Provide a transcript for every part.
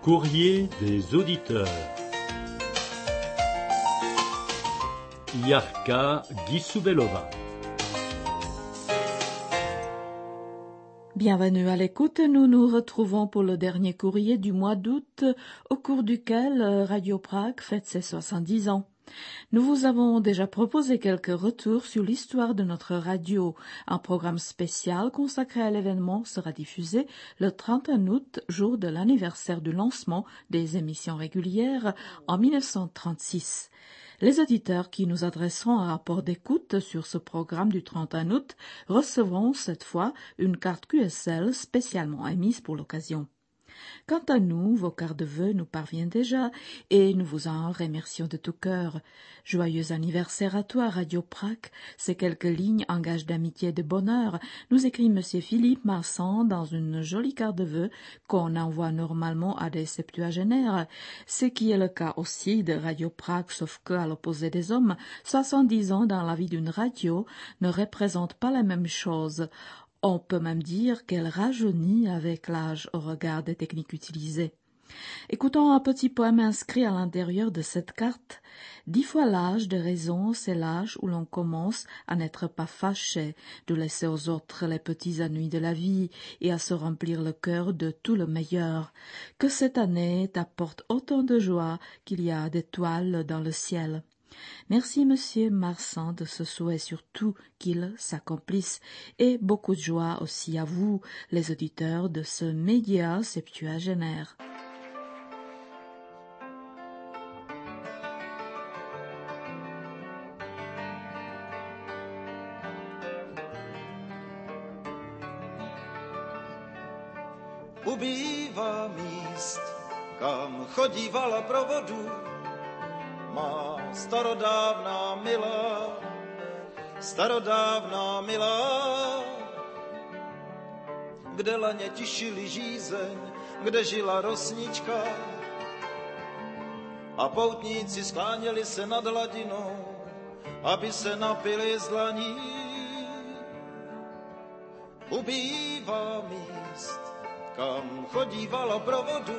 Courrier des auditeurs. Yarka Gisubelova. Bienvenue à l'écoute, nous nous retrouvons pour le dernier courrier du mois d'août, au cours duquel Radio Prague fête ses 70 ans. Nous vous avons déjà proposé quelques retours sur l'histoire de notre radio. Un programme spécial consacré à l'événement sera diffusé le 31 août, jour de l'anniversaire du lancement des émissions régulières en 1936. Les auditeurs qui nous adresseront un rapport d'écoute sur ce programme du 31 août recevront cette fois une carte QSL spécialement émise pour l'occasion. Quant à nous, vos cartes de vœux nous parviennent déjà et nous vous en remercions de tout cœur. Joyeux anniversaire à toi, Radio Prague. Ces quelques lignes en gage d'amitié et de bonheur nous écrit Monsieur Philippe Marsan dans une jolie carte de vœux qu'on envoie normalement à des septuagénaires, ce qui est le cas aussi de Radio Prague, sauf que, à l'opposé des hommes, 70 ans dans la vie d'une radio ne représentent pas la même chose. On peut même dire qu'elle rajeunit avec l'âge au regard des techniques utilisées. Écoutons un petit poème inscrit à l'intérieur de cette carte. 10 fois l'âge de raison, c'est l'âge où l'on commence à n'être pas fâché, de laisser aux autres les petits ennuis de la vie et à se remplir le cœur de tout le meilleur. Que cette année t'apporte autant de joie qu'il y a d'étoiles dans le ciel. Merci, Monsieur Marsan, de ce souhait surtout qu'il s'accomplisse, et beaucoup de joie aussi à vous, les auditeurs de ce média septuagénaire. Ubývá míst, kam chodívala pro vodu, má starodávná milá, kde laně tišili žízeň, kde žila rosnička a poutníci skláněli se nad hladinou, aby se napili z dlaní. Ubývá míst, kam chodívala pro vodu,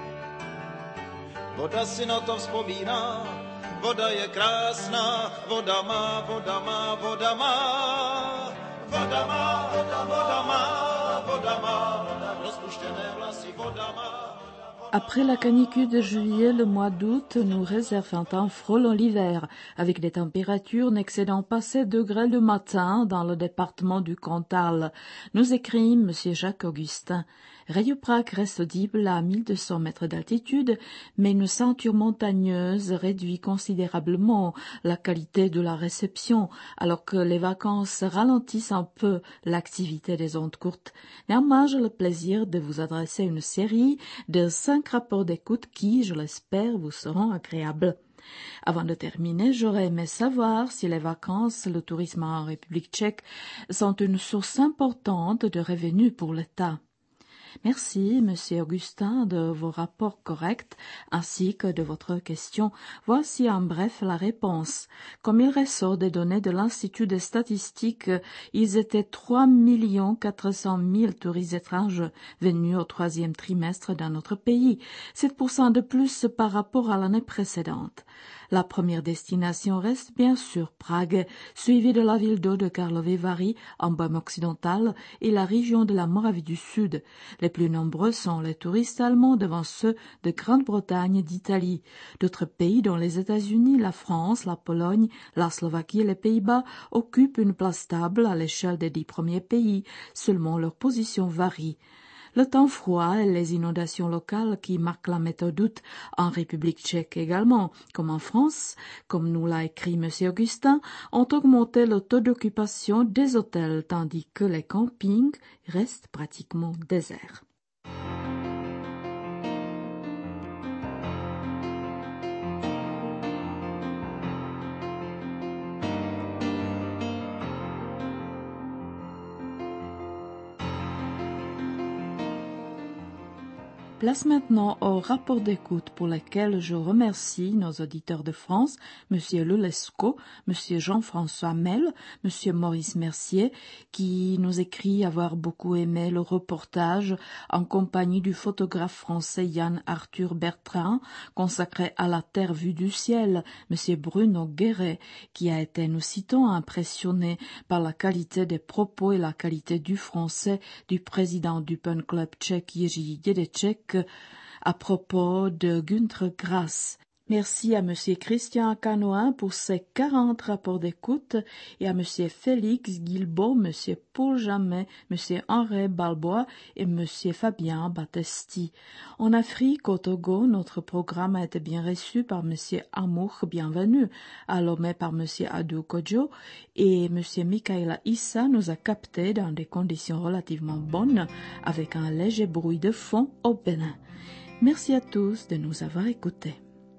voda si na to vzpomíná, voda je krásná, voda má, voda má, voda má, voda má, voda má, voda má, rozpuštěné vlasy, voda má. Après la canicule de juillet, le mois d'août nous réserve un temps frôlant l'hiver, avec des températures n'excédant pas 7 degrés le matin dans le département du Cantal, nous écrit M. Jacques Augustin. Radio Prague reste audible à 1200 mètres d'altitude, mais une ceinture montagneuse réduit considérablement la qualité de la réception, alors que les vacances ralentissent un peu l'activité des ondes courtes. Néanmoins, j'ai le plaisir de vous adresser une série de 5 rapports d'écoute qui, je l'espère, vous seront agréables. Avant de terminer, j'aurais aimé savoir si les vacances, le tourisme en République tchèque sont une source importante de revenus pour l'État. Merci, Monsieur Augustin, de vos rapports corrects ainsi que de votre question. Voici en bref la réponse. Comme il ressort des données de l'Institut des statistiques, ils étaient 3 400 000 touristes étrangers venus au 3e trimestre dans notre pays, 7% de plus par rapport à l'année précédente. La première destination reste bien sûr Prague, suivie de la ville d'eau de Karlovy Vary en Bohême occidentale et la région de la Moravie du Sud. Les plus nombreux sont les touristes allemands devant ceux de Grande-Bretagne et d'Italie. D'autres pays dont les États-Unis, la France, la Pologne, la Slovaquie et les Pays-Bas occupent une place stable à l'échelle des 10 premiers pays. Seulement leur position varie. Le temps froid et les inondations locales qui marquent la méthode d'août en République tchèque également, comme en France, comme nous l'a écrit M. Augustin, ont augmenté le taux d'occupation des hôtels, tandis que les campings restent pratiquement déserts. Place maintenant au rapport d'écoute pour lequel je remercie nos auditeurs de France, M. Lelesco, M. Jean-François Mel, M. Maurice Mercier, qui nous écrit avoir beaucoup aimé le reportage en compagnie du photographe français Yann Arthur Bertrand, consacré à la terre vue du ciel, M. Bruno Guéret, qui a été, nous citons, impressionné par la qualité des propos et la qualité du français du président du Pen Club tchèque Jiří Dědeček à propos de Günter Grass. Merci à M. Christian Canoin pour ses 40 rapports d'écoute et à M. Félix Guilbault, M. Paul Jamet, M. Henri Balbois et M. Fabien Battesti. En Afrique, au Togo, notre programme a été bien reçu par M. Amour Bienvenu, à Lomé par M. Adou Kodjo, et M. Michaela Issa nous a captés dans des conditions relativement bonnes avec un léger bruit de fond au Bénin. Merci à tous de nous avoir écoutés.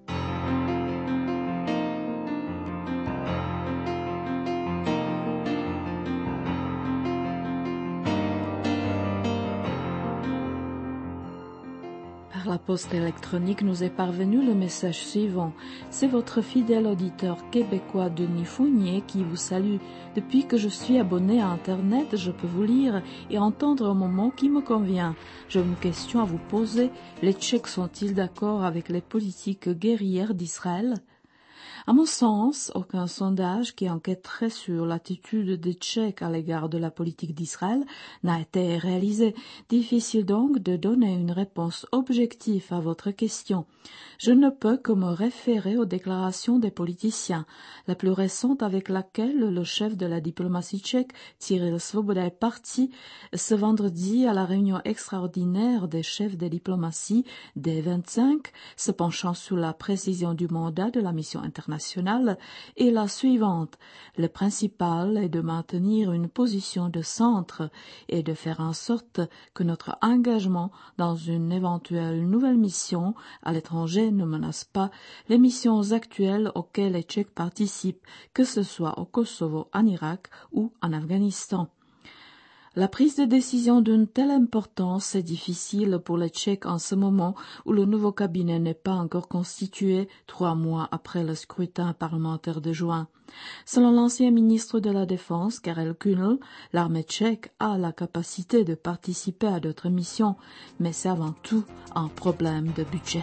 Par la poste électronique nous est parvenu le message suivant. C'est votre fidèle auditeur québécois Denis Fournier qui vous salue. Depuis que je suis abonné à Internet, je peux vous lire et entendre au moment qui me convient. J'ai une question à vous poser. Les Tchèques sont-ils d'accord avec les politiques guerrières d'Israël ? À mon sens, aucun sondage qui enquêterait sur l'attitude des Tchèques à l'égard de la politique d'Israël n'a été réalisé. Difficile donc de donner une réponse objective à votre question. Je ne peux que me référer aux déclarations des politiciens. La plus récente avec laquelle le chef de la diplomatie tchèque, Cyril Svoboda, est parti ce vendredi à la réunion extraordinaire des chefs de diplomatie des 25, se penchant sur la précision du mandat de la mission internationale, est la suivante. Le principal est de maintenir une position de centre et de faire en sorte que notre engagement dans une éventuelle nouvelle mission à l'étranger ne menace pas les missions actuelles auxquelles les Tchèques participent, que ce soit au Kosovo, en Irak ou en Afghanistan. La prise de décision d'une telle importance est difficile pour les Tchèques en ce moment où le nouveau cabinet n'est pas encore constitué 3 mois après le scrutin parlementaire de juin. Selon l'ancien ministre de la Défense, Karel Kühnl, l'armée tchèque a la capacité de participer à d'autres missions, mais c'est avant tout un problème de budget.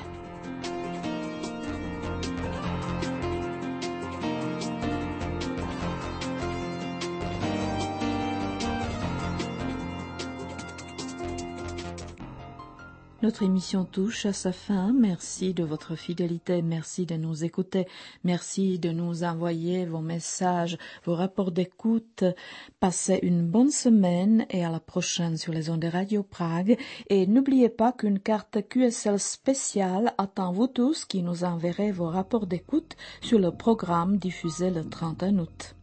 Notre émission touche à sa fin. Merci de votre fidélité, merci de nous écouter, merci de nous envoyer vos messages, vos rapports d'écoute. Passez une bonne semaine et à la prochaine sur les ondes de Radio Prague. Et n'oubliez pas qu'une carte QSL spéciale attend vous tous qui nous enverrez vos rapports d'écoute sur le programme diffusé le 31 août.